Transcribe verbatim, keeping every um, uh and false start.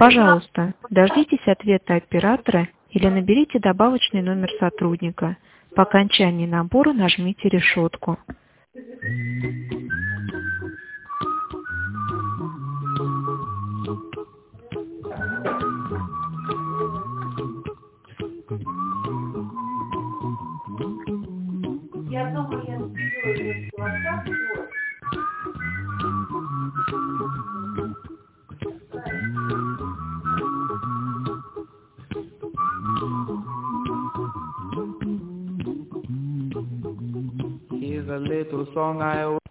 Пожалуйста, дождитесь ответа оператора или наберите добавочный номер сотрудника. По окончании набора нажмите решетку. Я думаю, я сделаю WhatsApp. Here's a little song I